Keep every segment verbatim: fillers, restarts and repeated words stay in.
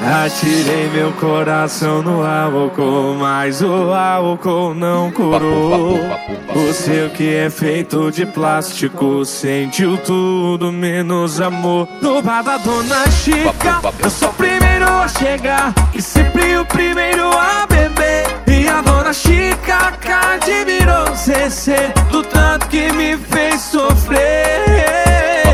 Atirei meu coração no álcool, mas o álcool não curou. O seu que é feito de plástico sentiu tudo menos amor. No bar da Dona Chica, eu sou o primeiro a chegar e sempre o primeiro a beber. E a Dona Chica admirou o C C do tanto que me fez sofrer.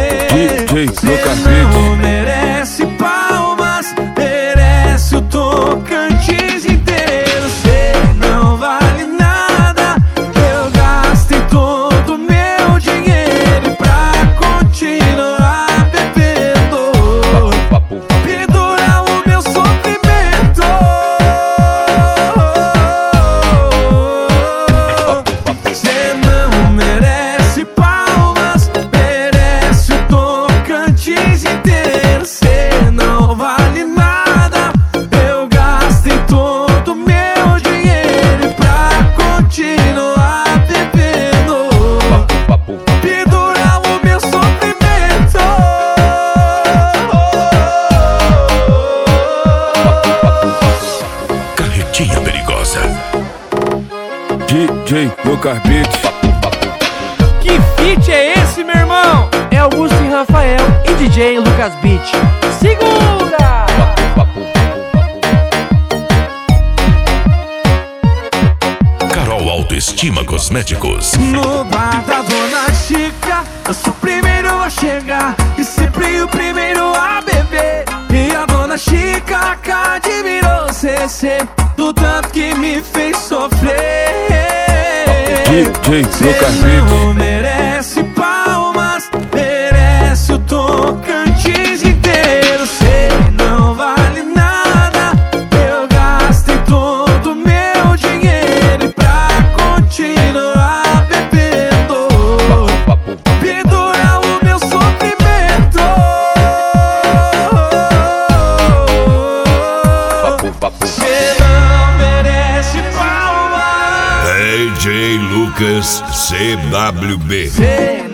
Você não merece palmas, merece o Tocantins inteiro. Cê não vale nada, eu gastei todo o meu dinheiro pra continuar bebendo, pendurar o meu sofrimento. Cê não merece palmas, merece o Tocantins inteiro. Cê não vale nada, eu gastei todo o meu dinheiro pra continuar bebendo, pendurar o meu sofrimento. Carretinha perigosa. D J Lucas Beat. Que feat é esse, meu irmão? É Augusto e Rafael e D J Lucas Beat. Segura! Carol Autoestima Cosméticos. No bar da Dona Chica, eu sou o primeiro a chegar e sempre o primeiro a beber. E a Dona Chica admirou o C C do tanto que me fez sofrer. D J Lucas Cê não Beat. merece palmas, merece o Tocantins inteiro. Cê não vale nada, eu gastei todo o meu dinheiro pra continuar bebendo, pendurar o meu sofrimento. Cê não merece palmas, D J Lucas C W B. cê